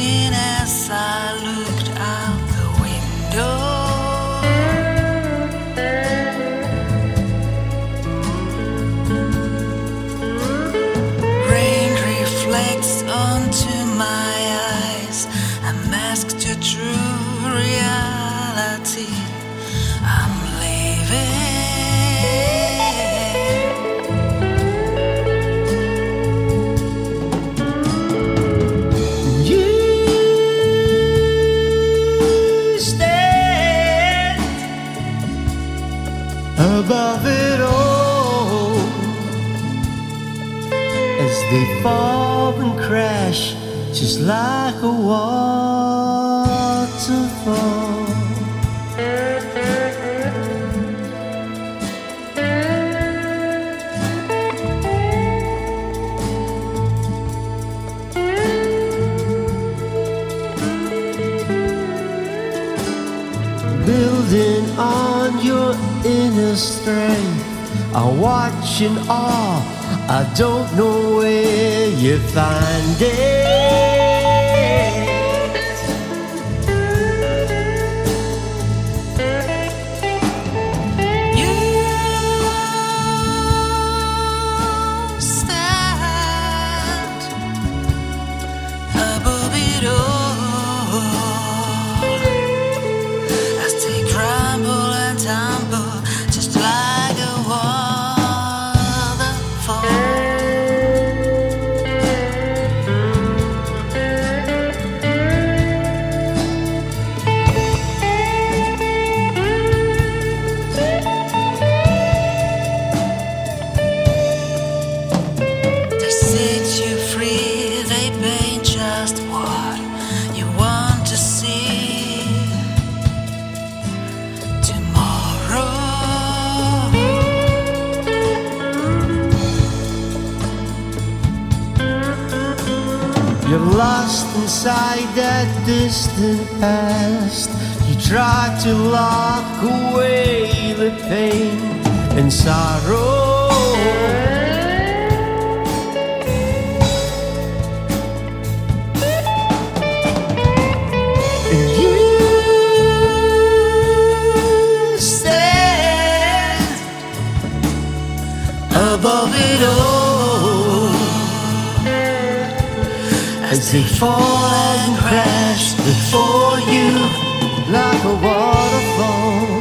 evening as I looked out the window. Rain reflects onto my eyes, a mask to true reality. I'm leaving. Above it all, as they fall and crash, just like a waterfall. Building on your inner strength, I watch in awe. I don't know where you find it. You stand above it all. Crumble and tumble, just like a waterfall. They set you free, they paint just what you want to see. You're lost inside that distant past. You try to lock away the pain and sorrow. And you stand above it all, as they fall and crash before you like a waterfall.